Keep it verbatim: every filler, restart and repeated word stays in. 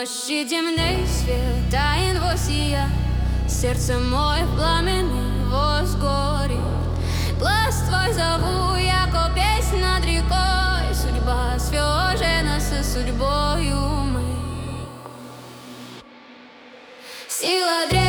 ночи темней свет, таин восия, сердце мое в пламени возгорит. Глаз твой зову, яко песнь над рекой, судьба свяже нас с судьбою мы. Сила древняя